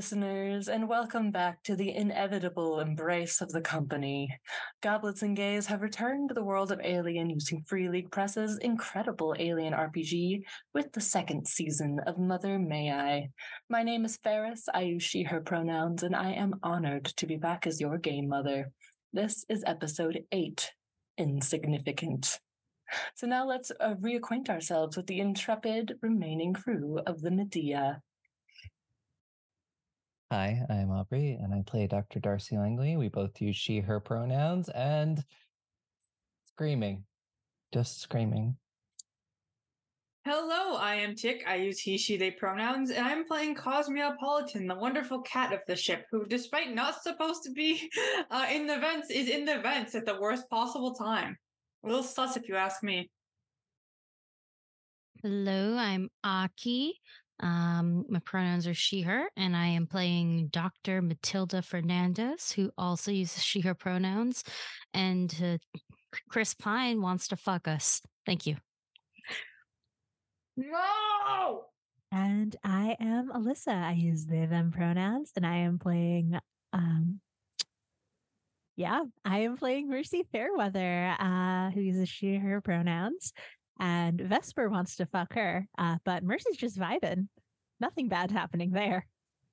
listeners, and welcome back to the inevitable embrace of the company. Goblets and Gays have returned to the world of Alien using Free League Press's incredible Alien RPG with the second season of Mother May I. My name is Ferris, I use she, her pronouns, and I am honored to be back as your game mother. This is episode 8, Insignificant. So now let's reacquaint ourselves with the intrepid remaining crew of the Medea. Hi, I'm Aubrey, and I play Dr. Darcy Langley. We both use she, her pronouns, and screaming. Just screaming. Hello, I am Tick. I use he, she, they pronouns, and I'm playing Cosmopolitan, the wonderful cat of the ship, who, despite not supposed to be in the vents, is in the vents at the worst possible time. A little sus, if you ask me. Hello, I'm Aki. My pronouns are she, her, and I am playing Dr. Matilda Fernandez, who also uses she, her pronouns. And Chris Pine wants to fuck us. Thank you. No! And I am Alyssa. I use they, them pronouns, and I am playing, I am playing Mercy Fairweather, who uses she, her pronouns. And Vesper wants to fuck her, but Mercy's just vibing. Nothing bad happening there.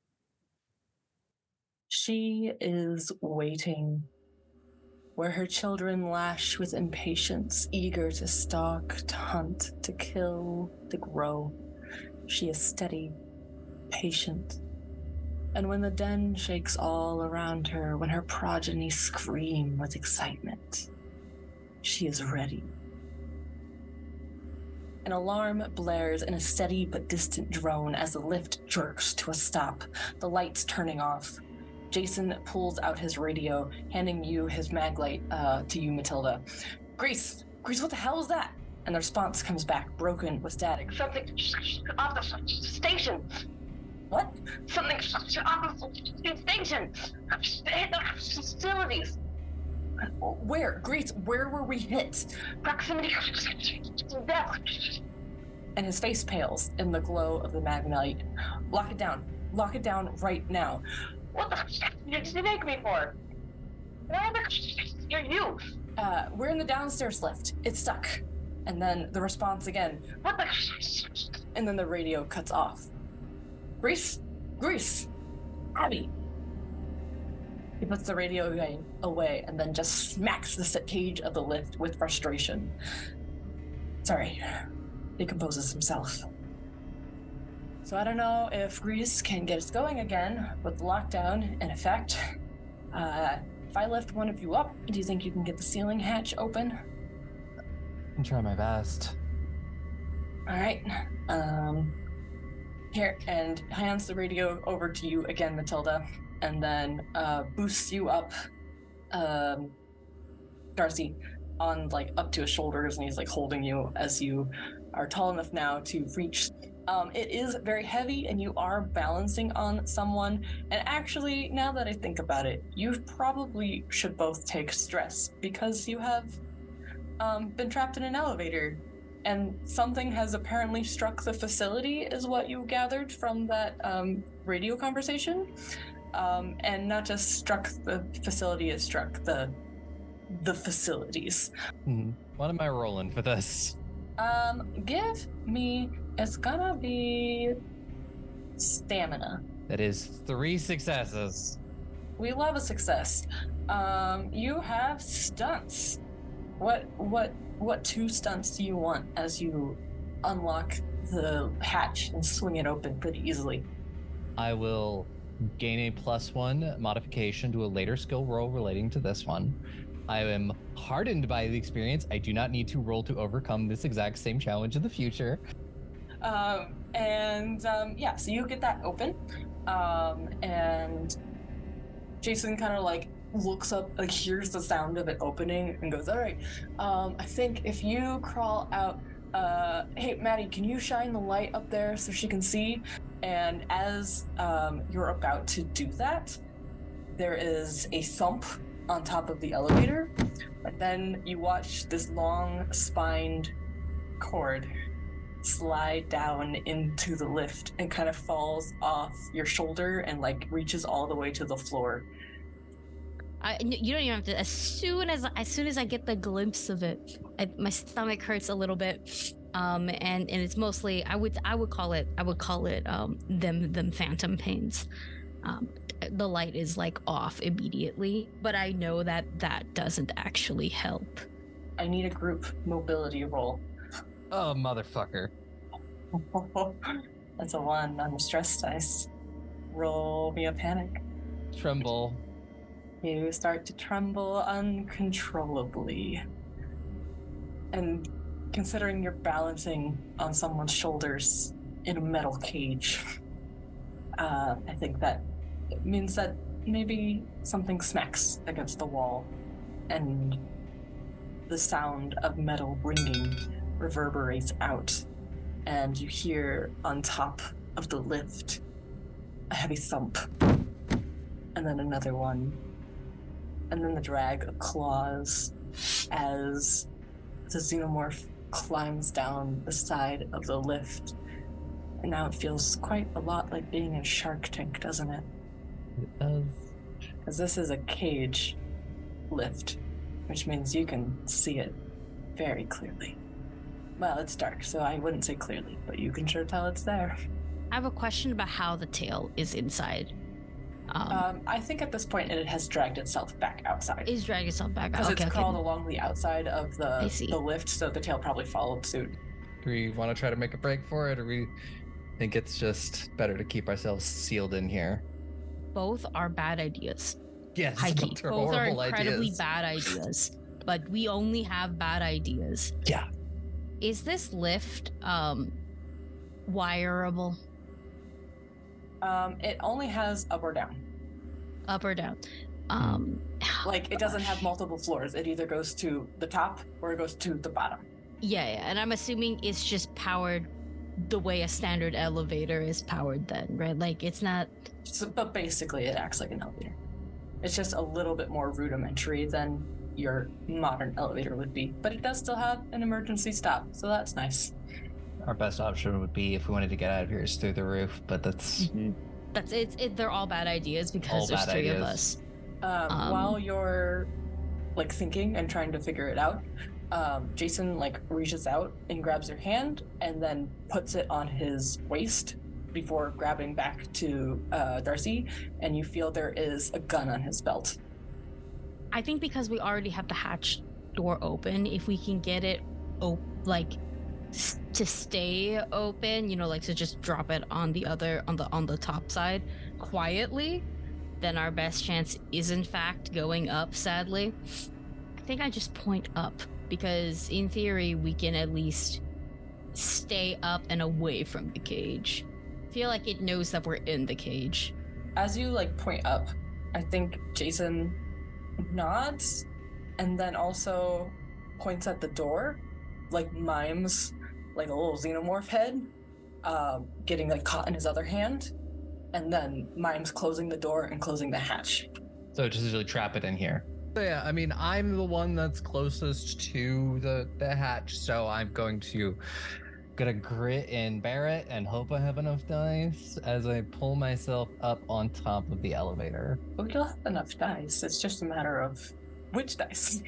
She is waiting, where her children lash with impatience, eager to stalk, to hunt, to kill, to grow. She is steady, patient. And when the den shakes all around her, when her progeny scream with excitement, she is ready. An alarm blares in a steady but distant drone as the lift jerks to a stop, the lights turning off. Jason pulls out his radio, handing you his mag light to you, Matilda. Grease, what the hell is that? And the response comes back, broken with static. Something off the station. What? Something off the station. The facilities. Where? Grease, where were we hit? Proximity to death. And his face pales in the glow of the magnite. Lock it down. Lock it down right now. What the did you take me for? Why you're you? We're in the downstairs lift. It's stuck. And then the response again. What the? And then the radio cuts off. Grease, Abby. He puts the radio away and then just smacks the cage of the lift with frustration. Sorry, decomposes himself. So I don't know if Grease can get us going again with the lockdown in effect. If I lift one of you up, do you think you can get the ceiling hatch open? I can try my best. All right. Here, and hands the radio over to you again, Matilda. And then boosts you up, Darcy, on up to his shoulders, and he's holding you as you are tall enough now to reach. It is very heavy, and you are balancing on someone. And actually, now that I think about it, you probably should both take stress because you have been trapped in an elevator, and something has apparently struck the facility, is what you gathered from that radio conversation. And not just struck the facility, it struck the facilities. What am I rolling for this? Give me, it's gonna be stamina. That is 3 successes. We love a success. You have stunts. What 2 stunts do you want as you unlock the hatch and swing it open pretty easily? I will gain a +1 modification to a later skill roll relating to this one. I am hardened by the experience. I do not need to roll to overcome this exact same challenge in the future. So you get that open. And Jason kind of looks up, hears the sound of it opening and goes, all right, I think if you crawl out, hey, Maddie, can you shine the light up there so she can see? And as you're about to do that, there is a thump on top of the elevator, and then you watch this long spined cord slide down into the lift and kind of falls off your shoulder and like reaches all the way to the floor. You don't even have to. As soon as I get the glimpse of it, my stomach hurts a little bit, and it's mostly I would call it them phantom pains. The light is like off immediately, but I know that doesn't actually help. I need a group mobility roll. Oh, motherfucker. That's a 1 on the stress dice. Roll me a panic. Tremble. You start to tremble uncontrollably. And considering you're balancing on someone's shoulders in a metal cage, I think that it means that maybe something smacks against the wall and the sound of metal ringing reverberates out, and you hear on top of the lift a heavy thump, and then another one, and then the drag of claws as the xenomorph climbs down the side of the lift. And now it feels quite a lot like being in Shark Tank, doesn't it? It does. Because this is a cage lift, which means you can see it very clearly. Well, it's dark, so I wouldn't say clearly, but you can sure tell it's there. I have a question about how the tail is inside. I think at this point it has dragged itself back outside. Is dragging itself back out. Because it's crawled along the outside of the lift, so the tail probably followed suit. Do we want to try to make a break for it, or we think it's just better to keep ourselves sealed in here? Both are bad ideas. Yes, both are incredibly ideas. bad ideas. But we only have bad ideas. Yeah. Is this lift wireable? It only has up or down. Up or down? Like, it doesn't have multiple floors. It either goes to the top or it goes to the bottom. Yeah, and I'm assuming it's just powered the way a standard elevator is powered then, right? Like, it's not... But basically, it acts like an elevator. It's just a little bit more rudimentary than your modern elevator would be. But it does still have an emergency stop, so that's nice. Our best option would be, if we wanted to get out of here, is through the roof, but that's... That's it. They're all bad ideas because there's three of us. While you're, like, thinking and trying to figure it out, Jason, like, reaches out and grabs your hand and then puts it on his waist before grabbing back to Darcy, and you feel there is a gun on his belt. I think because we already have the hatch door open, if we can get it to stay open, like to just drop it on the top side quietly, then our best chance is in fact going up, sadly. I think I just point up because in theory we can at least stay up and away from the cage. I feel like it knows that we're in the cage. As you point up, I think Jason nods and then also points at the door, mimes a little xenomorph head getting caught in his other hand, and then mimes closing the door and closing the hatch. So just usually trap it in here. So yeah, I mean, I'm the one that's closest to the hatch, so I'm gonna grit and bear it and hope I have enough dice as I pull myself up on top of the elevator. Well, you'll have enough dice. It's just a matter of which dice.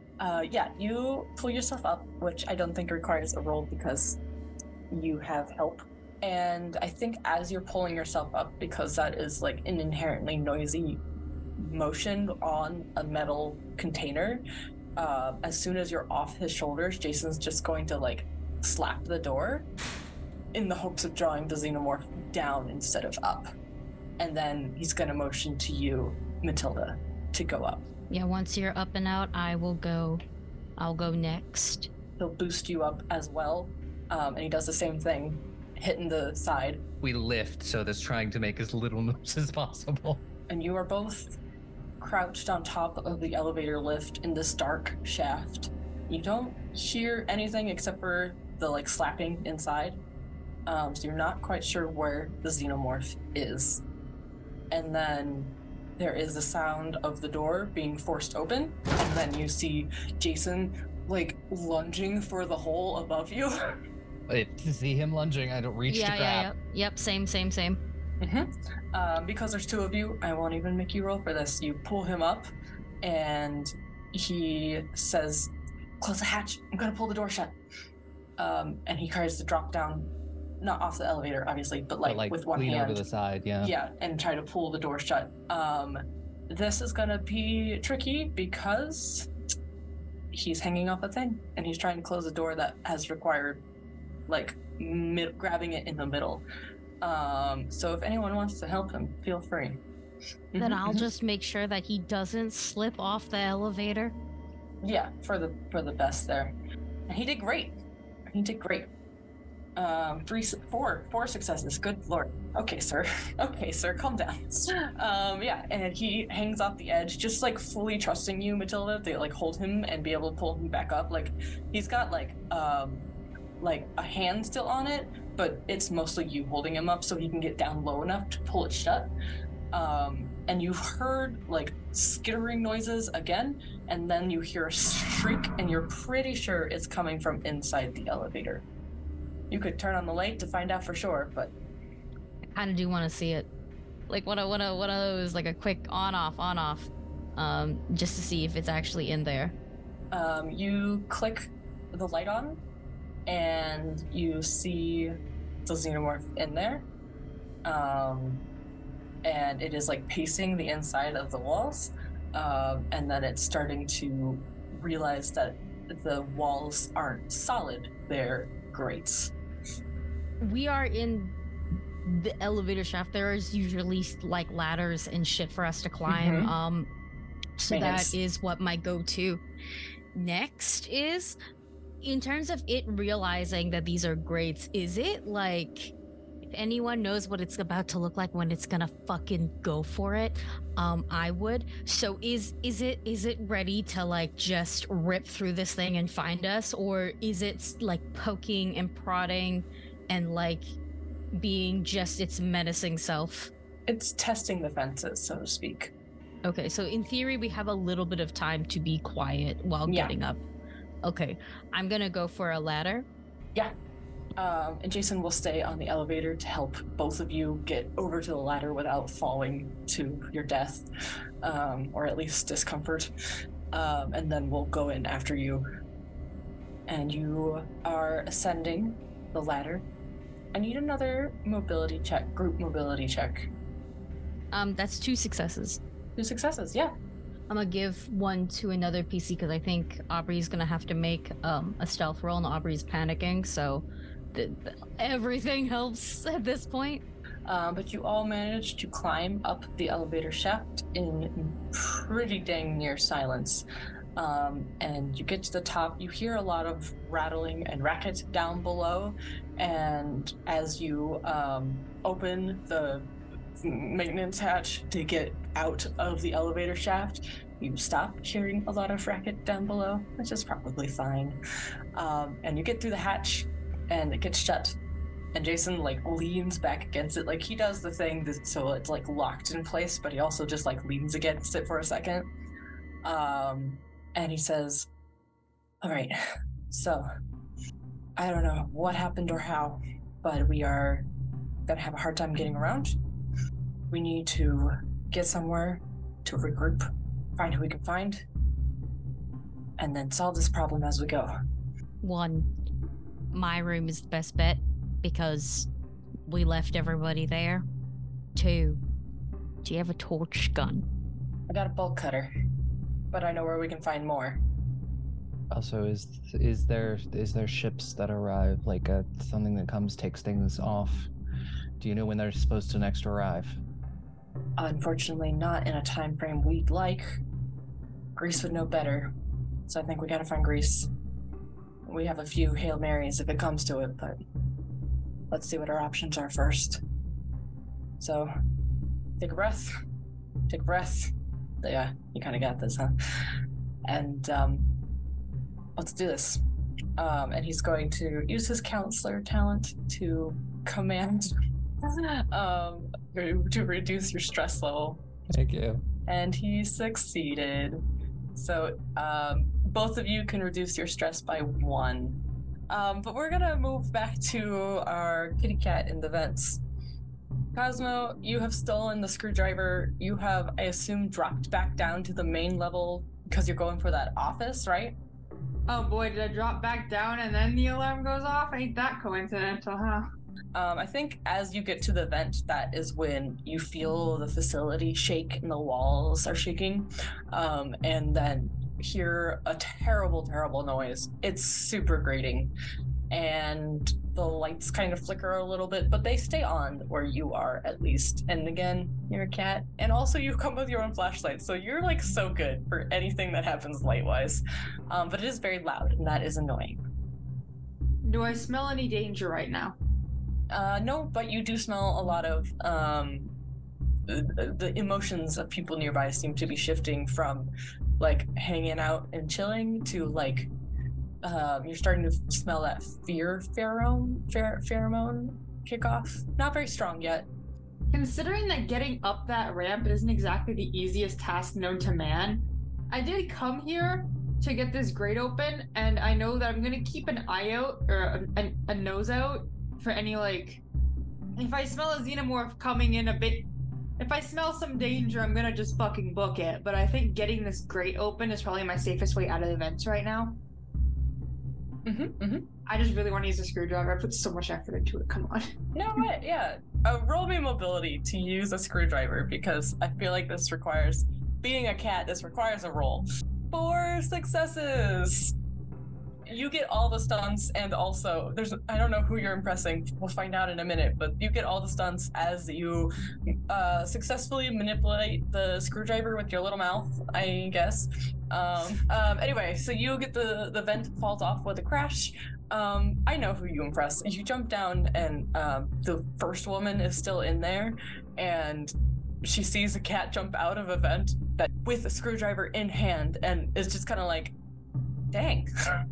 You pull yourself up, which I don't think requires a roll because you have help. And I think as you're pulling yourself up, because that is an inherently noisy motion on a metal container, as soon as you're off his shoulders, Jason's just going to slap the door in the hopes of drawing the xenomorph down instead of up. And then he's going to motion to you, Matilda, to go up. Yeah, once you're up and out, I'll go next. He'll boost you up as well, and he does the same thing, hitting the side. We lift, so that's trying to make as little noise as possible. And you are both crouched on top of the elevator lift in this dark shaft. You don't hear anything except for the slapping inside, so you're not quite sure where the xenomorph is. And then there is the sound of the door being forced open, and then you see Jason lunging for the hole above you. To see him lunging, I don't reach to grab. Yep. Same. Because there's two of you, I won't even make you roll for this. You pull him up, and he says, "Close the hatch. I'm gonna pull the door shut." And he tries to drop down, not off the elevator, obviously, but like with one lean hand. over to the side, yeah. Yeah, and try to pull the door shut. This is gonna be tricky because he's hanging off a thing, and he's trying to close a door that has required, like, grabbing it in the middle. So if anyone wants to help him, feel free. Then I'll just make sure that he doesn't slip off the elevator. Yeah, for the best there. And he did great. Four successes. Good lord. Okay, sir, calm down. Yeah, and he hangs off the edge, just like fully trusting you, Matilda, to like hold him and be able to pull him back up. Like he's got like a hand still on it, but it's mostly you holding him up so he can get down low enough to pull it shut. And you've heard like skittering noises again, and then you hear a shriek, and you're pretty sure it's coming from inside the elevator. You could turn on the light to find out for sure, but I kind of do want to see it. Like one of those, like a quick on-off, just to see if it's actually in there. You click the light on, and you see the xenomorph in there. And it is like pacing the inside of the walls, and then it's starting to realize that the walls aren't solid, they're grates. We are in the elevator shaft. There is usually like ladders and shit for us to climb. So that is what my go-to. Next is, in terms of it realizing that these are grates, is it like, if anyone knows what it's about to look like when it's gonna fucking go for it, I would. So is it ready to like just rip through this thing and find us, or is it like poking and prodding and like being just its menacing self? It's testing the fences, so to speak. Okay, so in theory we have a little bit of time to be quiet while getting up. Okay, I'm gonna go for a ladder. Yeah. And Jason will stay on the elevator to help both of you get over to the ladder without falling to your death, or at least discomfort. And then we'll go in after you. And you are ascending the ladder. I need another mobility check, group mobility check. That's 2 successes. 2 successes, yeah. I'm gonna give one to another PC because I think Aubrey's gonna have to make a stealth roll, and Aubrey's panicking, so everything helps at this point. But you all managed to climb up the elevator shaft in pretty dang near silence. And you get to the top, you hear a lot of rattling and racket down below, and as you open the maintenance hatch to get out of the elevator shaft, you stop hearing a lot of racket down below, which is probably fine. And you get through the hatch, and it gets shut. And Jason like leans back against it, like he does the thing so it's like locked in place, but he also just like leans against it for a second. And he says, "All right, so I don't know what happened or how, but we are gonna have a hard time getting around. We need to get somewhere to regroup, find who we can find, and then solve this problem as we go." 1, my room is the best bet because we left everybody there. 2, do you have a torch gun? I got a bolt cutter, but I know where we can find more. Also, is there ships that arrive, like something that comes, takes things off? Do you know when they're supposed to next arrive? Unfortunately, not in a time frame we'd like. Greece would know better, so I think we gotta find Greece. We have a few Hail Marys if it comes to it, but let's see what our options are first. So, take a breath. Yeah, you kind of got this, huh? And let's do this. And he's going to use his counselor talent to command to reduce your stress level. Thank you. And he succeeded. So both of you can reduce your stress by 1. But we're gonna move back to our kitty cat in the vents. Cosmo, you have stolen the screwdriver. You have, I assume, dropped back down to the main level because you're going for that office, right? Oh boy, did I drop back down and then the alarm goes off? Ain't that coincidental, huh? I think as you get to the vent, that is when you feel the facility shake and the walls are shaking, and then hear a terrible, terrible noise. It's super grating, and the lights kind of flicker a little bit, but they stay on where you are at least. And again, you're a cat, and also you come with your own flashlight, so you're like so good for anything that happens light-wise. But it is very loud, and that is annoying. Do I smell any danger right now? No, but you do smell a lot of the emotions of people nearby seem to be shifting from like hanging out and chilling to like you're starting to smell that fear pheromone kick off. Not very strong yet. Considering that getting up that ramp isn't exactly the easiest task known to man, I did come here to get this grate open, and I know that I'm gonna keep an eye out or a nose out for any, like, if I smell a xenomorph coming in a bit, if I smell some danger, I'm gonna just fucking book it. But I think getting this grate open is probably my safest way out of the vents right now. I just really want to use a screwdriver. I put so much effort into it. Come on. No, what? Yeah. Roll me mobility to use a screwdriver because I feel like this requires, being a cat, this requires a roll. 4 successes! You get all the stunts, and also I don't know who you're impressing, we'll find out in a minute, but you get all the stunts as you successfully manipulate the screwdriver with your little mouth, I guess. Anyway, so you get the vent falls off with a crash. I know who you impress. You jump down, and the first woman is still in there, and she sees a cat jump out of a vent with a screwdriver in hand, and is just kind of like, dang.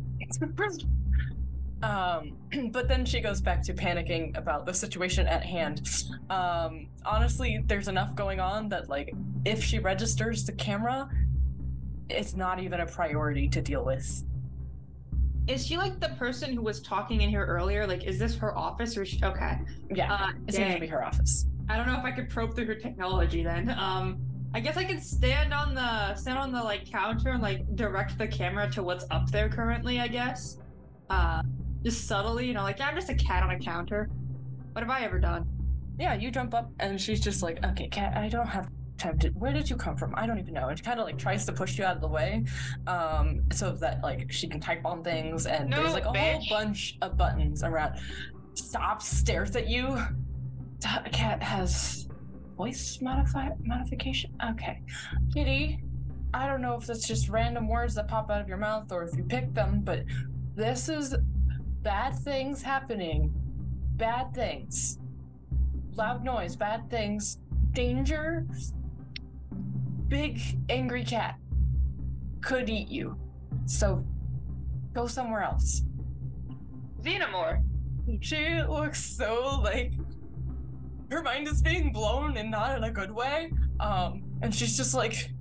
But then she goes back to panicking about the situation at hand. Honestly, there's enough going on that, like, if she registers the camera, it's not even a priority to deal with. Is she like the person who was talking in here earlier? Like, is this her office or okay? Yeah, it seems to be her office. I don't know if I could probe through her technology then. I guess I could stand on the like counter and like direct the camera to what's up there currently, I guess. Just subtly, you know, like, I'm just a cat on a counter. What have I ever done? Yeah, you jump up and she's just like, okay, cat, I don't have time to, where did you come from? I don't even know. And she kind of like tries to push you out of the way, so that like she can type on things, and there's like a whole bunch of buttons around. Stops, stares at you. Cat has voice modification? Okay. Kitty, I don't know if that's just random words that pop out of your mouth or if you pick them, but this is bad things happening. Bad things. Loud noise, bad things. Danger. Big angry cat. Could eat you. So go somewhere else. Xenomorph. She looks so like her mind is being blown and not in a good way. And she's just like,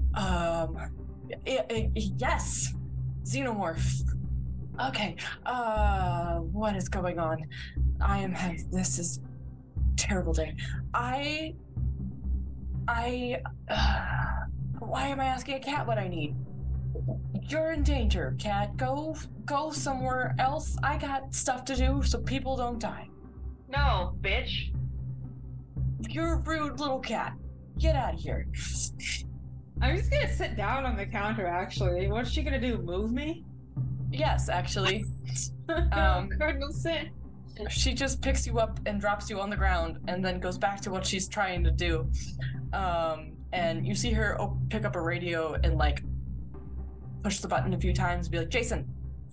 yes, Xenomorph. Okay, what is going on? This is a terrible day. Why am I asking a cat what I need? You're in danger, cat. Go somewhere else. I got stuff to do so people don't die. No, bitch. You're a rude little cat. Get out of here. I'm just gonna sit down on the counter, actually. What's she gonna do, move me? Yes, actually. Cardinal sin. She just picks you up and drops you on the ground and then goes back to what she's trying to do. And you see her pick up a radio and like push the button a few times and be like, Jason!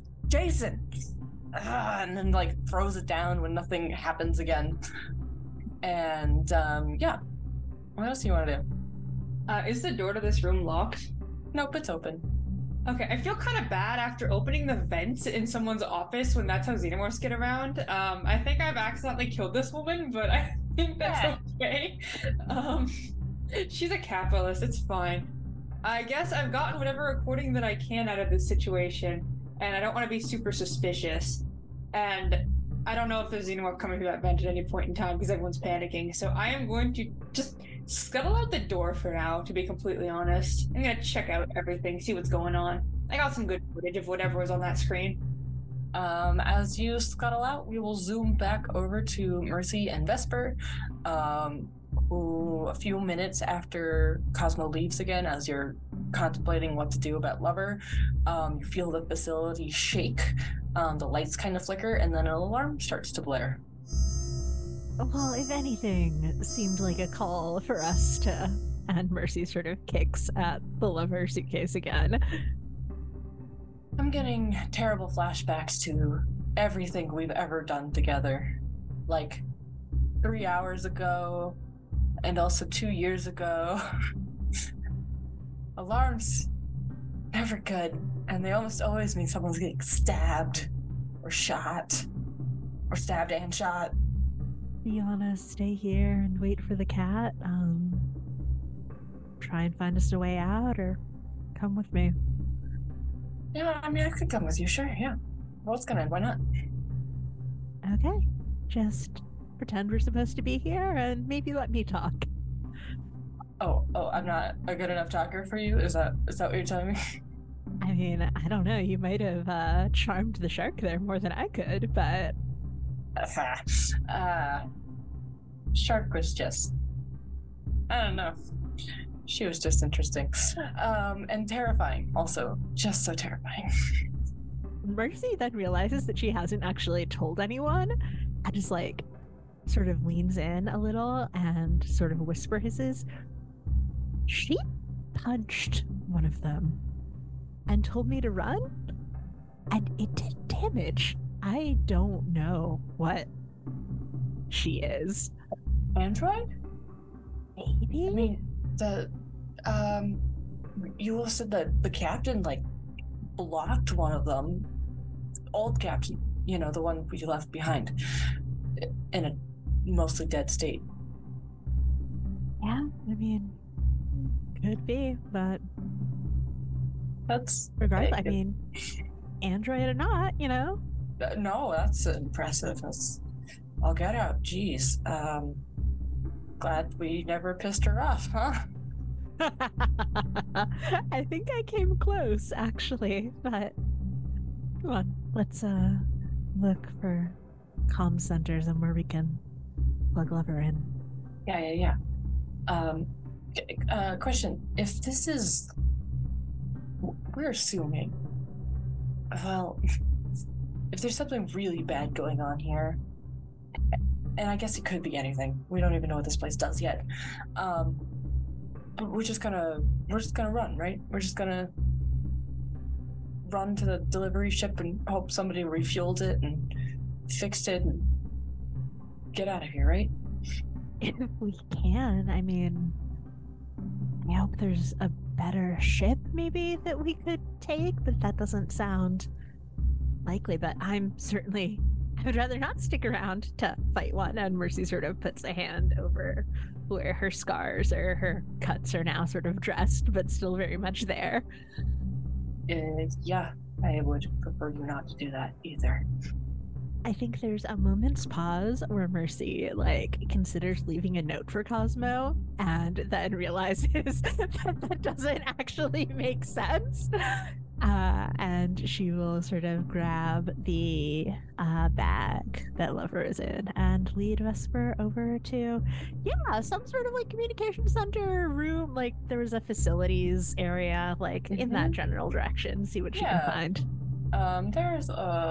And then like throws it down when nothing happens again. And yeah. What else do you want to do? Is the door to this room locked? Nope, it's open. Okay, I feel kind of bad after opening the vents in someone's office when that's how xenomorphs get around. I think I've accidentally killed this woman, but I think that's okay. She's a capitalist, it's fine. I guess I've gotten whatever recording that I can out of this situation, and I don't want to be super suspicious. and I don't know if there's Xenomorph coming through that vent at any point in time because everyone's panicking. So I am going to just scuttle out the door for now, to be completely honest. I'm going to check out everything, see what's going on. I got some good footage of whatever was on that screen. As you scuttle out, we will zoom back over to Mercy and Vesper, who a few minutes after Cosmo leaves again, as you're contemplating what to do about Lover, you feel the facility shake, the lights kind of flicker, and then an alarm starts to blare. Well, if anything, it seemed like a call for us to... And Mercy sort of kicks at the Lover suitcase again. I'm getting terrible flashbacks to everything we've ever done together. Like 3 hours ago, and also 2 years ago. Alarms, never good. And they almost always mean someone's getting stabbed, or shot, or stabbed and shot. Do you want to stay here and wait for the cat? Try and find us a way out, or come with me? Yeah, I mean, I could come with you, sure, yeah. Well, it's gonna end, why not? Okay, just pretend we're supposed to be here and maybe let me talk. Oh, I'm not a good enough talker for you? Is that what you're telling me? I mean, I don't know, you might have charmed the shark there more than I could, but... Shark was just... I don't know. She was just interesting. And terrifying, also. Just so terrifying. Mercy then realizes that she hasn't actually told anyone, and just like sort of leans in a little and sort of whisper hisses. She punched one of them and told me to run, and it did damage. I don't know what she is. Android? Maybe? I mean, you all said that the captain, like, blocked one of them. Old captain, you know, the one we left behind in a mostly dead state. Yeah, I mean, could be, but That's regardless, I mean, android or not, you know? No, that's impressive. I'll get out. Jeez. Glad we never pissed her off, huh? I think I came close, actually, but come on, let's look for comm centers and where we can plug Lover in. Yeah. Question: if this is, we're assuming, well, if there's something really bad going on here, and I guess it could be anything. We don't even know what this place does yet. But we're just gonna run, right? We're just gonna run to the delivery ship and hope somebody refueled it and fixed it and get out of here, right? If we can, I mean, I hope there's a better ship maybe that we could take, but that doesn't sound likely. But I would rather not stick around to fight one. And Mercy sort of puts a hand over where her scars or her cuts are now sort of dressed, but still very much there. Yeah, I would prefer you not to do that either. I think there's a moment's pause where Mercy considers leaving a note for Cosmo and then realizes that doesn't actually make sense. And she will sort of grab the bag that Lover is in and lead Vesper over to, some sort of communication center room. Like there was a facilities area, in that general direction. See what she can find. There's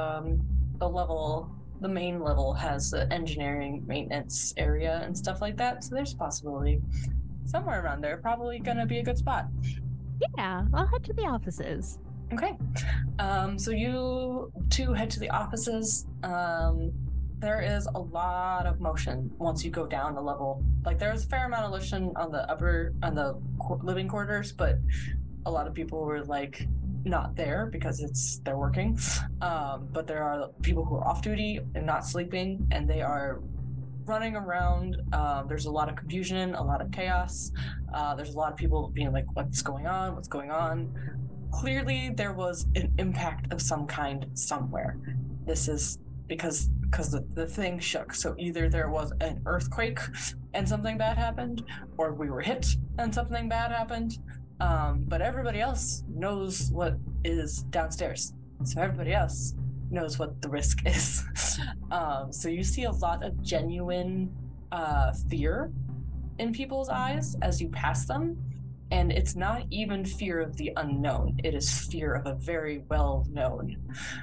the main level has the engineering maintenance area and stuff like that. So there's a possibility somewhere around there. Probably gonna be a good spot. Yeah, I'll head to the offices. Okay. So you two head to the offices. There is a lot of motion once you go down the level. There's a fair amount of motion on the living quarters, but a lot of people were not there because they're working. But there are people who are off duty and not sleeping, and they are running around. There's a lot of confusion, a lot of chaos. There's a lot of people being what's going on? Clearly there was an impact of some kind somewhere. This is because the thing shook. So either there was an earthquake and something bad happened, or we were hit and something bad happened. But everybody else knows what is downstairs. So everybody else knows what the risk is. So you see a lot of genuine fear in people's eyes as you pass them. And it's not even fear of the unknown. It is fear of a very well-known.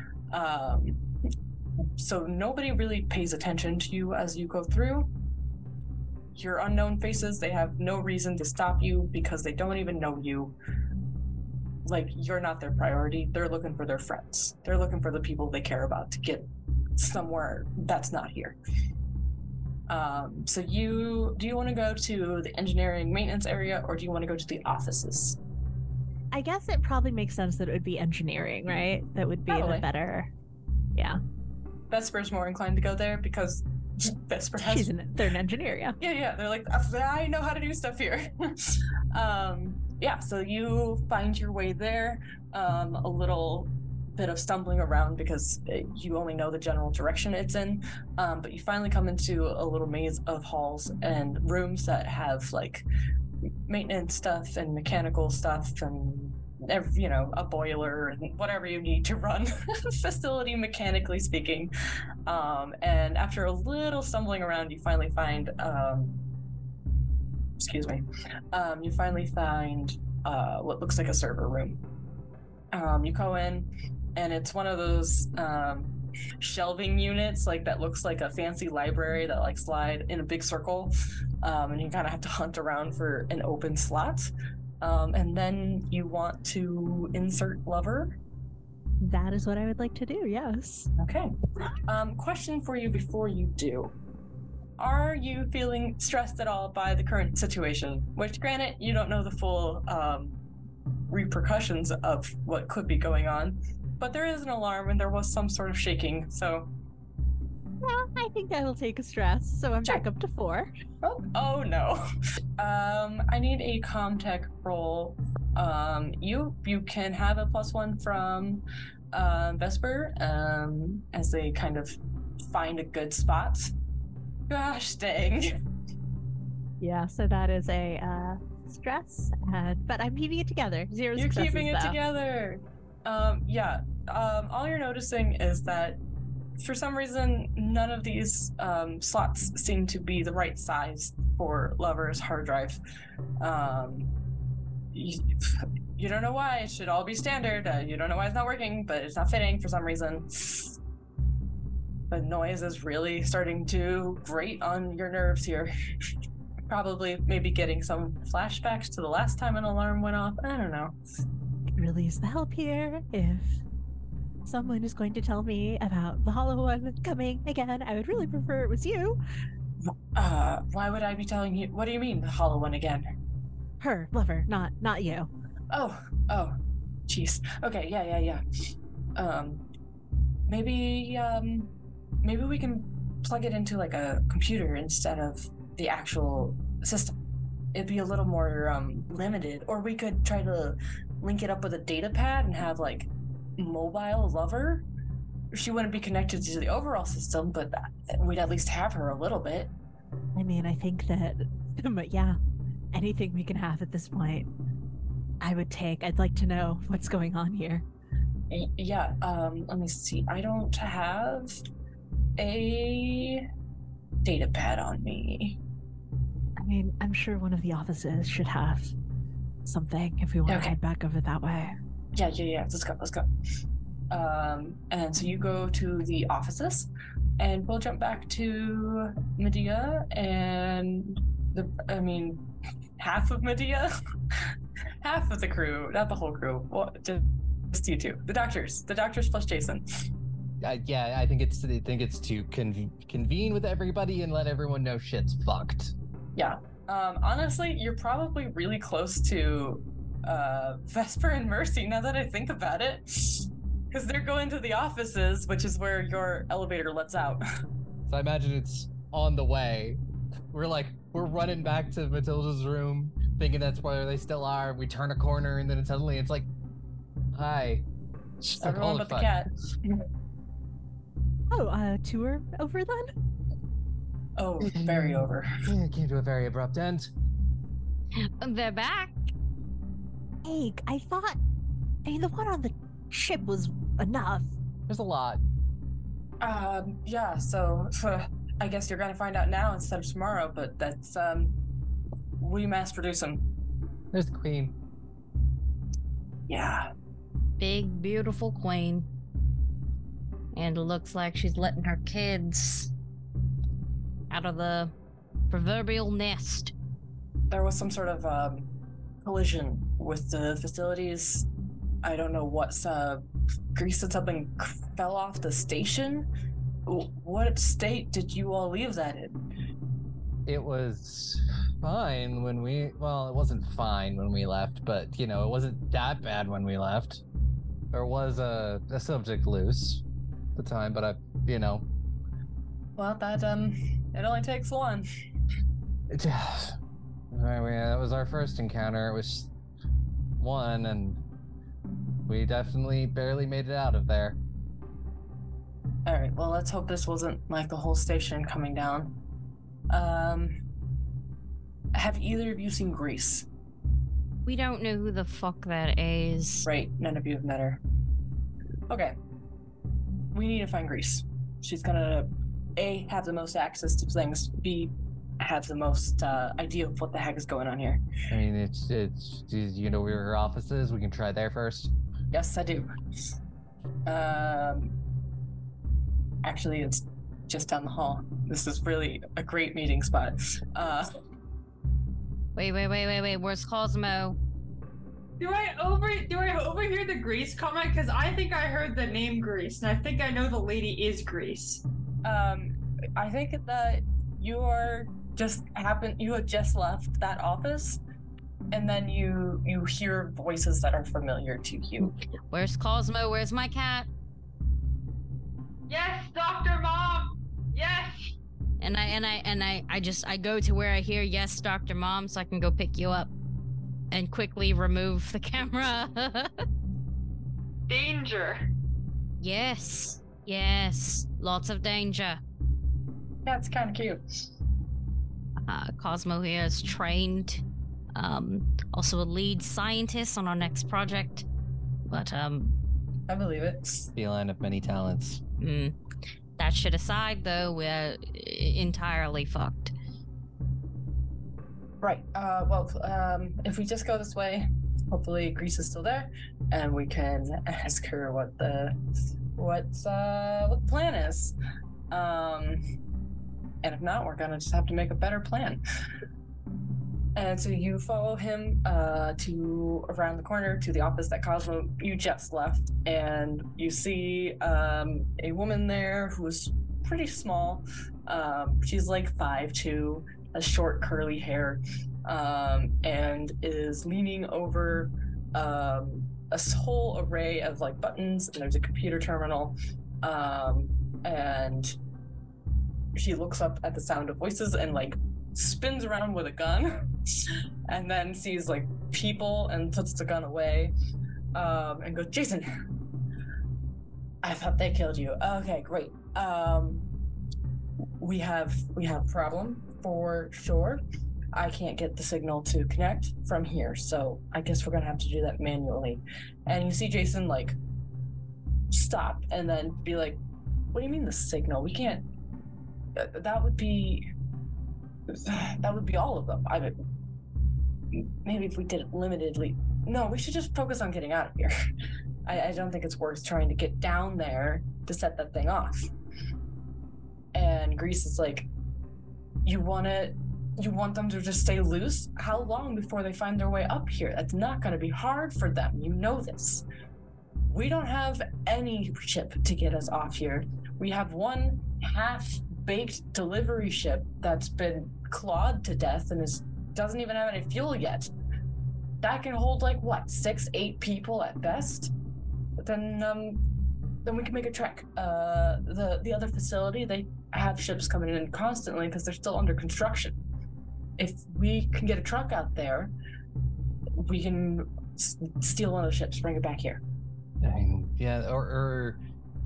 So nobody really pays attention to you as you go through. Your unknown faces, they have no reason to stop you because they don't even know you. Like, you're not their priority. They're looking for their friends. They're looking for the people they care about to get somewhere that's not here. So do you want to go to the engineering maintenance area, or do you want to go to the offices? I guess it probably makes sense that it would be engineering, right? That would be the better. Yeah. Vesper's more inclined to go there because Vesper has... They're an engineer, yeah. Yeah, they're like, I know how to do stuff here. Yeah, so you find your way there, a little bit of stumbling around because you only know the general direction it's in, but you finally come into a little maze of halls and rooms that have like maintenance stuff and mechanical stuff and a boiler and whatever you need to run facility mechanically speaking. And after a little stumbling around, you finally find what looks like a server room. You go in, and it's one of those shelving units like that looks like a fancy library that like slide in a big circle, and you kind of have to hunt around for an open slot. And then you want to insert Lover. That is what I would like to do, yes. Okay. Question for you before you do. Are you feeling stressed at all by the current situation? Which, granted, you don't know the full repercussions of what could be going on, but there is an alarm and there was some sort of shaking, so... Well, I think I will take a stress, so I'm back up to 4. Oh no. I need a Comtech roll. You can have a +1 from Vesper, as they kind of find a good spot. Gosh dang. Yeah, so that is a stress, but I'm keeping it together. 0 You're successes, keeping it though. together. All you're noticing is that for some reason, none of these slots seem to be the right size for Lover's hard drive. You don't know why. It should all be standard. You don't know why it's not working, but it's not fitting for some reason. The noise is really starting to grate on your nerves here. Probably maybe getting some flashbacks to the last time an alarm went off. I don't know. Could really use the help here. If someone is going to tell me about the Hollow One coming again, I would really prefer it was you. Why would I be telling you? What do you mean, the Hollow One again? Her, Lover, not you. Oh, jeez. Okay, yeah. Maybe we can plug it into like a computer instead of the actual system. It'd be a little more limited, or we could try to link it up with a data pad and have like mobile Lover. She wouldn't be connected to the overall system, but we'd at least have her a little bit. I mean, I think that, yeah, anything we can have at this point, I would take. I'd like to know what's going on here. Yeah, let me see. I don't have a data pad on me. I mean, I'm sure one of the offices should have something if we want to head back over that way. Yeah. Let's go. And so you go to the offices, and we'll jump back to Medea and half of Medea, half of the crew, not the whole crew. Well, just you two. The doctors plus Jason. I think it's to convene with everybody and let everyone know shit's fucked. Yeah. Honestly, you're probably really close to Vesper and Mercy now that I think about it. Because they're going to the offices, which is where your elevator lets out. So I imagine it's on the way. We're running back to Matilda's room, thinking that's where they still are. We turn a corner, and then suddenly it's like, hi. Everyone but the cat. Oh, tour over then? Oh, very over. It came to a very abrupt end. They're back. Hey, I mean, the one on the ship was enough. There's a lot. Yeah, so I guess you're gonna find out now instead of tomorrow, but that's, we mass produce them. There's the queen. Yeah. Big, beautiful queen. And it looks like she's letting her kids out of the proverbial nest. There was some sort of, collision with the facilities. I don't know what's, Grease said something fell off the station? What state did you all leave that in? It was fine when it wasn't fine when we left, but, it wasn't that bad when we left. There was a subject loose at the time, but Well, that, it only takes one. That was our first encounter. It was one, and we definitely barely made it out of there. Alright, well, let's hope this wasn't like the whole station coming down. Have either of you seen Grease? We don't know who the fuck that is. Right, none of you have met her. Okay. We need to find Grease. She's gonna, A, have the most access to things, B, have the most idea of what the heck is going on here. I mean, it's you know where her office is? We can try there first. Yes, I do. Actually, it's just down the hall. This is really a great meeting spot. Wait. Where's Cosmo? Do I overhear the Grease comment? Because I think I heard the name Grease, and I think I know the lady is Grease. I think that you had just left that office, and then you hear voices that are familiar to you. Where's Cosmo? Where's my cat? Yes, Dr. Mom! Yes! And I go to where I hear yes, Dr. Mom, so I can go pick you up and quickly remove the camera. Danger. Yes. Lots of danger. That's kind of cute. Cosmo here is trained, also a lead scientist on our next project. But I believe it. Feline of many talents. That shit aside, though, we're entirely fucked. Right. Well, if we just go this way, hopefully Grease is still there, and we can ask her what the plan is. And if not, we're gonna just have to make a better plan. And so you follow him to around the corner to the office that Cosmo you just left, and you see a woman there who's pretty small. She's like 5'2", has short curly hair, and is leaning over a whole array of like buttons, and there's a computer terminal, and she looks up at the sound of voices and like spins around with a gun and then sees like people and puts the gun away, and goes, Jason, I thought they killed you. Okay, great. We have a problem for sure. I can't get the signal to connect from here, so I guess we're gonna have to do that manually. And you see Jason like stop and then be like, what do you mean the signal? We can't. That would be all of them. I mean, maybe if we did it limitedly. No, we should just focus on getting out of here. I don't think it's worth trying to get down there to set that thing off. And Grease is like, you want them to just stay loose? How long before they find their way up here? That's not going to be hard for them. You know this. We don't have any ship to get us off here. We have one half-baked delivery ship that's been clawed to death and doesn't even have any fuel yet. That can hold like what, 6-8 people at best? But then we can make a trek. The other facility, they have ships coming in constantly because they're still under construction. If we can get a truck out there, we can steal one of the ships, bring it back here. I mean, yeah, or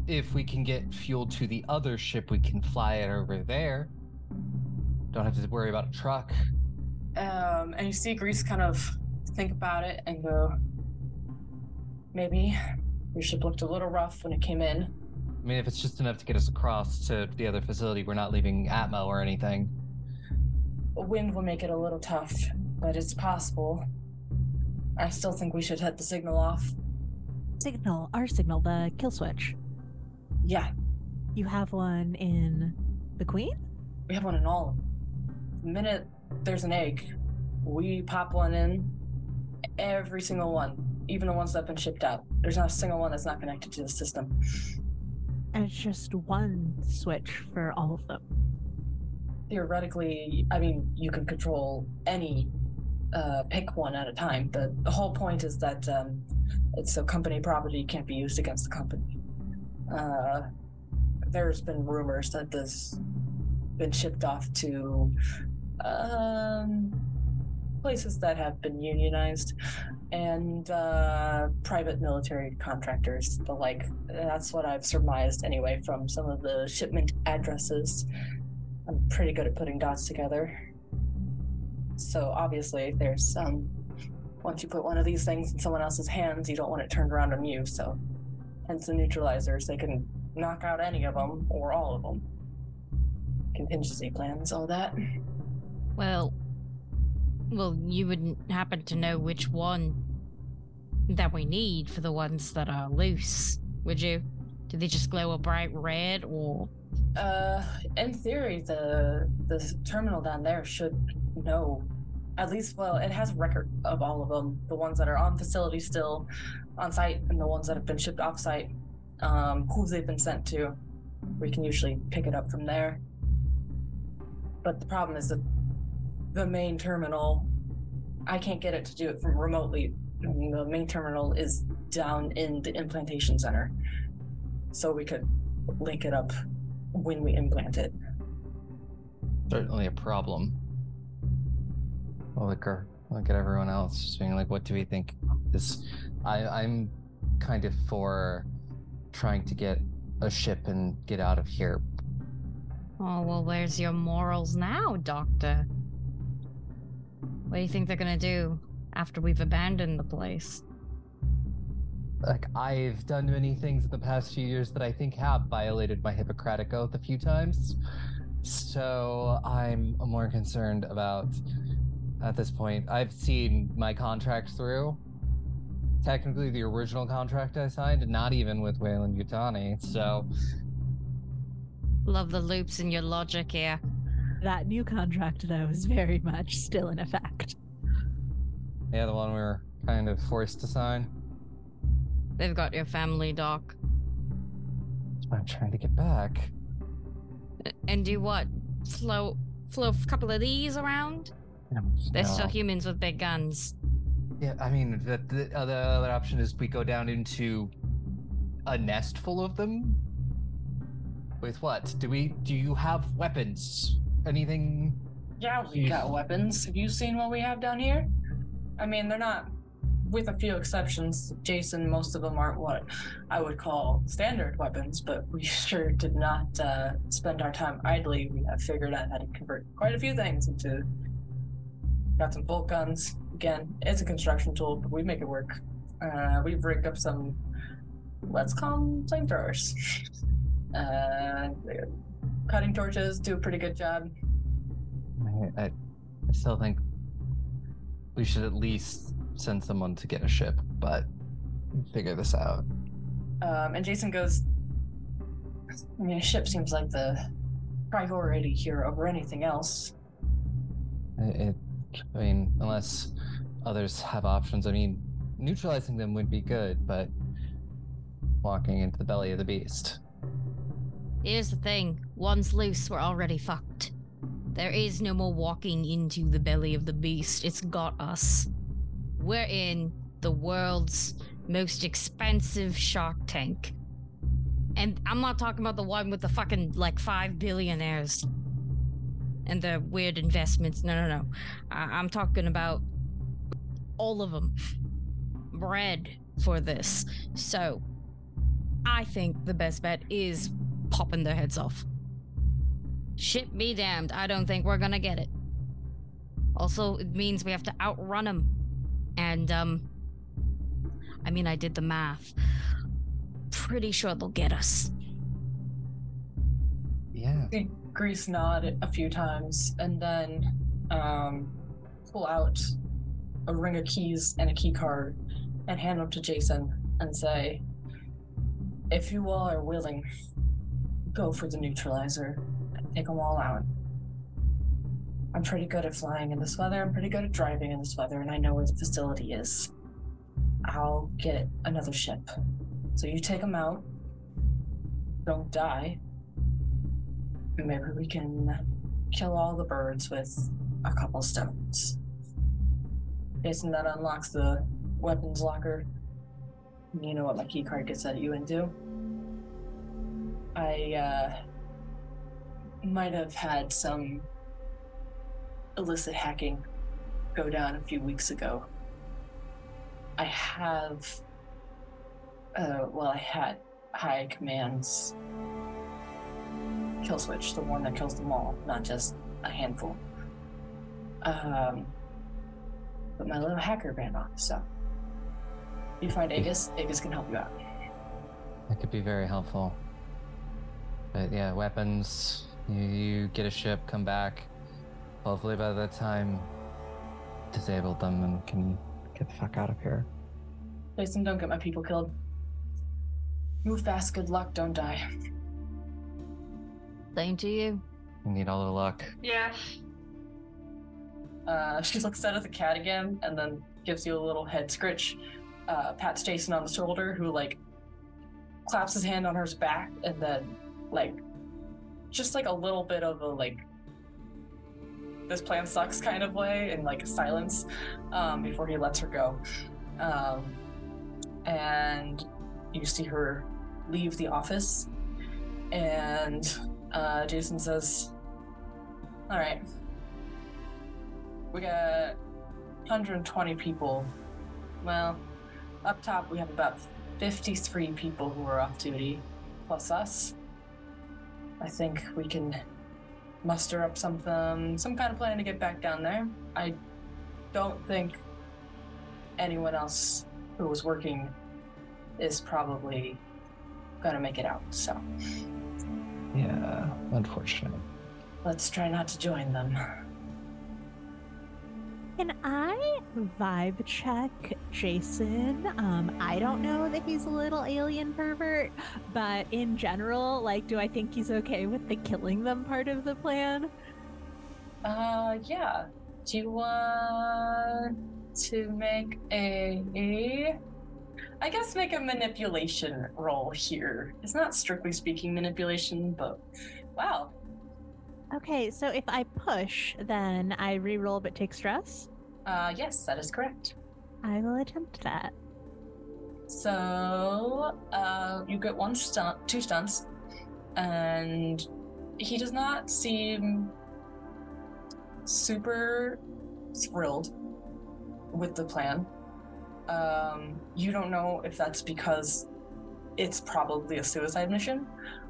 if we can get fuel to the other ship, we can fly it over there. Don't have to worry about a truck. And you see Grease kind of think about it and go, maybe your ship looked a little rough when it came in. I mean, if it's just enough to get us across to the other facility, we're not leaving Atmo or anything. Wind will make it a little tough, but it's possible. I still think we should hit the signal off. Our signal, the kill switch. Yeah, You have one in the Queen? we have one in all of them. The minute there's an egg, we pop one in. Every single one, even the ones that have been shipped out. There's not a single one that's not connected to the system. And it's just one switch for all of them. Theoretically, I mean, you can control any, pick one at a time. The whole point is that it's so company property can't be used against the company. There's been rumors that this been shipped off to places that have been unionized and private military contractors, the like. That's what I've surmised anyway from some of the shipment addresses. I'm pretty good at putting dots together. So obviously there's once you put one of these things in someone else's hands, you don't want it turned around on you. So hence the neutralizers. They can knock out any of them or all of them. Contingency plans, all that. Well, you wouldn't happen to know which one that we need for the ones that are loose, would you? Do they just glow a bright red, or? In theory, the terminal down there should know. At least, well, it has a record of all of them. The ones that are on facility still, on site, and the ones that have been shipped off site. Who they've been sent to. We can usually pick it up from there. But the problem is that the main terminal, I can't get it to do it from remotely. The main terminal is down in the implantation center. So we could link it up when we implant it. Certainly a problem. I'll look at everyone else, just being like, what do we think? I'm kind of for trying to get a ship and get out of here. Oh, well, where's your morals now, Doctor? What do you think they're gonna do after we've abandoned the place? Like, I've done many things in the past few years that I think have violated my Hippocratic Oath a few times. So I'm more concerned about, at this point, I've seen my contract through. Technically the original contract I signed, not even with Weyland-Yutani, so... Love the loops in your logic here. That new contract, though, is very much still in effect. Yeah, the one we were kind of forced to sign. They've got your family, Doc. I'm trying to get back. And do what? Flow a couple of these around? They're still humans with big guns. Yeah, I mean, the other option is we go down into a nest full of them. With what? Do you have weapons? Anything? Yeah, we got weapons. Have you seen what we have down here? I mean, they're not, with a few exceptions, Jason, most of them aren't what I would call standard weapons, but we sure did not spend our time idly. We have figured out how to convert quite a few things into... Got some bolt guns. Again, it's a construction tool, but we make it work. We've rigged up some, let's call them flamethrowers. Cutting torches do a pretty good job. I still think we should at least send someone to get a ship, but figure this out. And Jason goes, I mean, a ship seems like the priority here over anything else. I mean, unless others have options. I mean, neutralizing them would be good, but walking into the belly of the beast. Here's the thing. One's loose, we're already fucked. There is no more walking into the belly of the beast. It's got us. We're in the world's most expensive Shark Tank. And I'm not talking about the one with the fucking, 5 billionaires. And the weird investments. No. I'm talking about all of them. Bred for this. So, I think the best bet is popping their heads off. Shit be damned, I don't think we're gonna get it. Also, it means we have to outrun them. And, I mean, I did the math. Pretty sure they'll get us. Yeah. See Grease nod a few times and then pull out a ring of keys and a key card and hand them to Jason and say, if you all are willing, go for the neutralizer and take them all out. I'm pretty good at flying in this weather, I'm pretty good at driving in this weather, and I know where the facility is. I'll get another ship. So you take them out, don't die, and maybe we can kill all the birds with a couple stones. Jason, that unlocks the weapons locker. You know what my key card gets at you into. I might have had some illicit hacking go down a few weeks ago. I have, I had High Command's kill switch, the one that kills them all, not just a handful. But my little hacker ran off, so you find Aegis can help you out. That could be very helpful. But yeah, weapons, you get a ship, come back. Hopefully by that time, disabled them and can get the fuck out of here. Jason, don't get my people killed. Move fast, good luck, don't die. Same to you. You need all the luck. Yeah. She looks at the cat again and then gives you a little head scritch. Pats Jason on the shoulder, who claps his hand on her back and then just a little bit of a this plan sucks kind of way and silence before he lets her go. And you see her leave the office and Jason says, all right, we got 120 people. Well, up top we have about 53 people who are off duty, plus us. I think we can muster up some kind of plan to get back down there. I don't think anyone else who was working is probably gonna make it out, so. Yeah, unfortunate. Let's try not to join them. Can I vibe check Jason? I don't know that he's a little alien pervert, but in general, do I think he's okay with the killing them part of the plan? Yeah. Do you want to make make a manipulation roll here? It's not strictly speaking manipulation, but wow. Okay, so if I push, then I re-roll but take stress? Yes, that is correct. I will attempt that. So, you get two stunts, and he does not seem super thrilled with the plan. You don't know if that's because it's probably a suicide mission,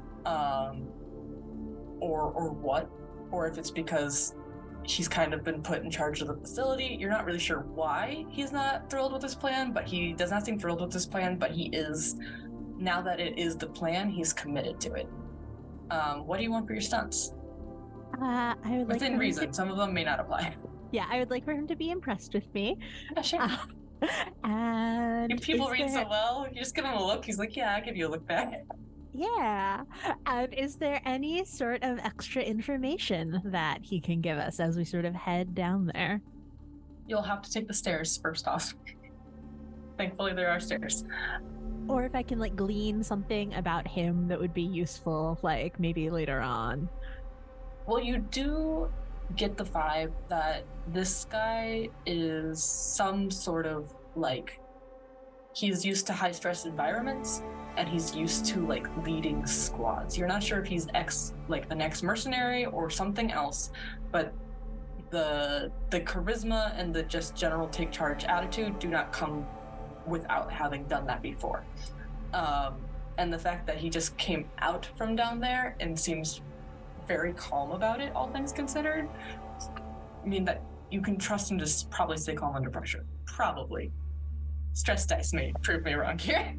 or what, or if it's because he's kind of been put in charge of the facility. You're not really sure why he's not thrilled with this plan, but he does not seem thrilled with this plan, but he is, now that it is the plan, he's committed to it. What do you want for your stunts? I would like Within reason, some of them may not apply. Yeah, I would like for him to be impressed with me. Yeah, sure. And If people read so well, you just give him a look, he's like, yeah, I'll give you a look back. Yeah. And is there any sort of extra information that he can give us as we sort of head down there? You'll have to take the stairs first off. Thankfully, there are stairs. Or if I can glean something about him that would be useful, maybe later on. Well, you do get the vibe that this guy is some sort of he's used to high stress environments and he's used to leading squads. You're not sure if he's an ex-mercenary or something else, but the charisma and the just general take charge attitude do not come without having done that before. and the fact that he just came out from down there and seems very calm about it, all things considered, mean that you can trust him to probably stay calm under pressure. Probably. Stress dice may prove me wrong here.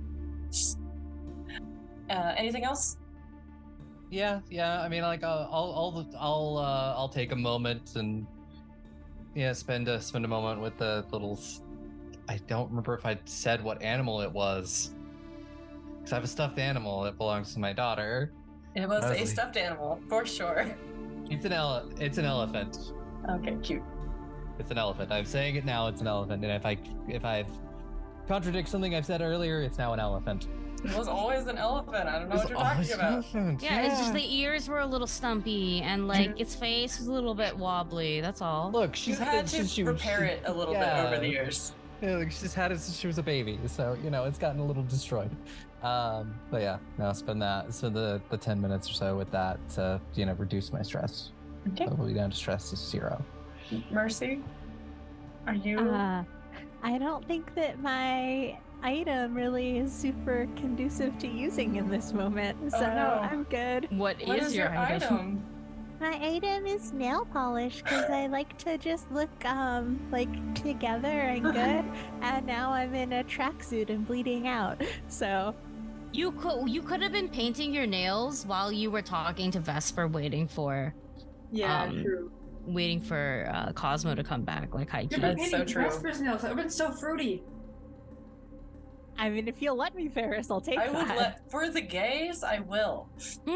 Anything else? Yeah. I mean, like, I'll take a moment and spend a moment with the little. I don't remember if I said what animal it was. Because I have a stuffed animal that belongs to my daughter. It was a stuffed animal, for sure. It's an elephant. Okay, cute. It's an elephant. I'm saying it now. It's an elephant. And if I contradict something I've said earlier, it's now an elephant. It was always an elephant. I don't know what you're talking about. Yeah, it's just the ears were a little stumpy and like its face was a little bit wobbly. That's all. Look, She's had to prepare it a little bit over the years. Yeah, like she's had it since she was a baby, so it's gotten a little destroyed. But yeah, now spend the 10 minutes or so with that to reduce my stress. Okay. So we'll be down to stress to 0. Mercy, are you? I don't think that my item really is super conducive to using in this moment, so no. I'm good. What is your item? My item is nail polish because I like to just look like together and good. And now I'm in a tracksuit and bleeding out. So you could have been painting your nails while you were talking to Vesper, waiting for true. Waiting for Cosmo to come back. Like high key. That's so true. Vesper's nails. That would have been so fruity. I mean, if you'll let me, Ferris, I'll take I that. would for the gays. I will.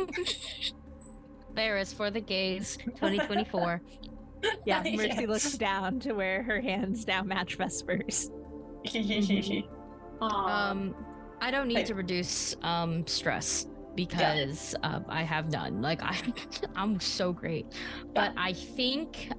Ferris for the gays 2024. Yeah, Mercy looks down to where her hands now match Vesper's. I don't need to reduce stress because I have none. Like I'm so great. But I think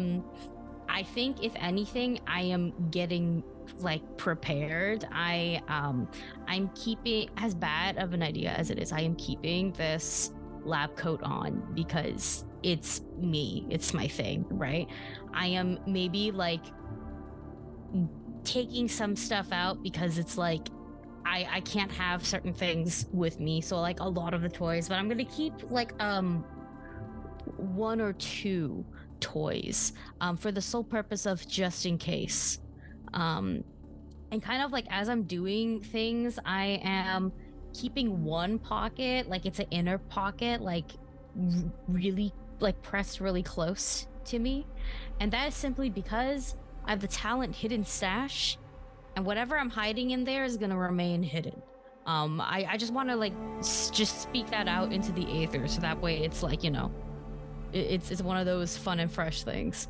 if anything, I am getting like prepared. I'm keeping, as bad of an idea as it is, I am keeping this lab coat on because it's me, it's my thing, right? I am maybe like taking some stuff out because it's like I can't have certain things with me, so like a lot of the toys, but I'm gonna keep like 1 or 2 toys for the sole purpose of just in case. And kind of like as I'm doing things, I am keeping one pocket, like it's an inner pocket, like really like pressed really close to me, and that is simply because I have the talent hidden stash, and whatever I'm hiding in there is gonna remain hidden. I just want to like just speak that out into the aether, so that way it's like it's one of those fun and fresh things.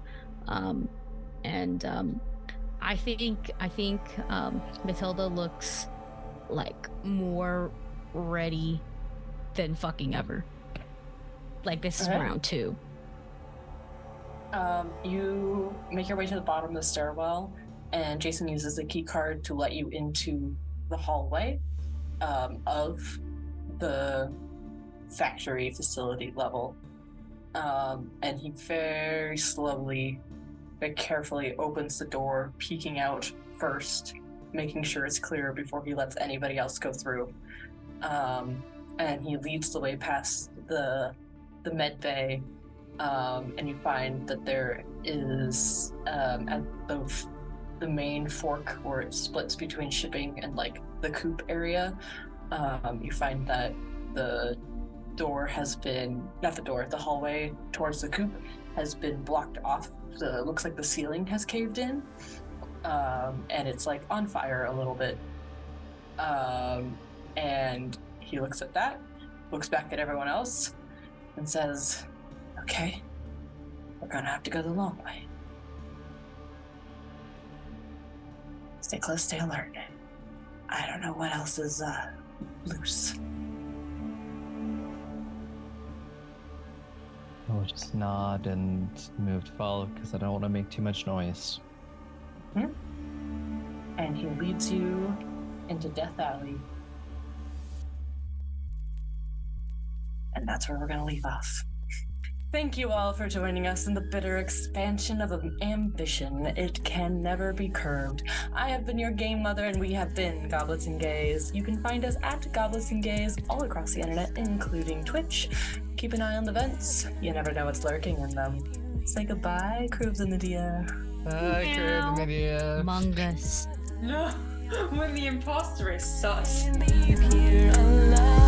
I think Matilda looks like more ready than fucking ever. Like this is round 2. You make your way to the bottom of the stairwell, and Jason uses the key card to let you into the hallway of the factory facility level. And he very slowly, very carefully opens the door, peeking out first, making sure it's clear before he lets anybody else go through. And he leads the way past the med bay, and you find that there is at the main fork where it splits between shipping and like the coop area, you find that the hallway towards the coop has been blocked off. It looks like the ceiling has caved in, and it's like on fire a little bit. And he looks at that, looks back at everyone else, and says, "Okay, we're gonna have to go the long way. Stay close, stay alert. I don't know what else is loose." I'll just nod and move to follow because I don't want to make too much noise. And he leads you into Death Alley. And that's where we're going to leave off. Thank you all for joining us in the bitter expansion of ambition. It can never be curbed. I have been your game mother, and we have been Goblets and Gays. You can find us at Goblets and Gays all across the internet, including Twitch. Keep an eye on the vents. You never know what's lurking in them. Say goodbye, Krubs and Nydia. Bye, Crib and Nydia. Mungus. No, when the imposter is sus. Leave here alive.